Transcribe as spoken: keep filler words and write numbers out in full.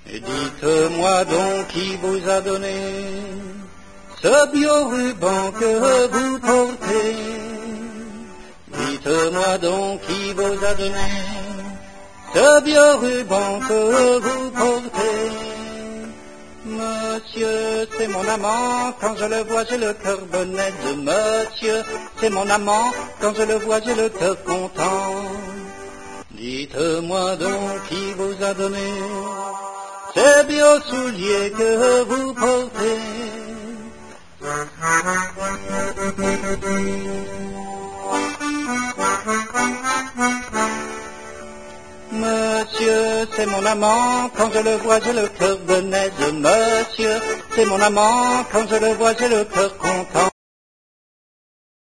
Dites-moi donc qui vous a donné ce bio-ruban que vous portez. Dites-moi donc qui vous a donné ce bio-ruban que vous portez. Monsieur, c'est mon amant, quand je le vois j'ai le cœur bonnet. Monsieur, c'est mon amant, quand je le vois j'ai le cœur content. Dites-moi donc qui vous a donné ces bio-souliers que vous portez. Monsieur, c'est mon amant, quand je le vois j'ai le cœur bonnet. Monsieur, c'est mon amant, quand je le vois j'ai le cœur content.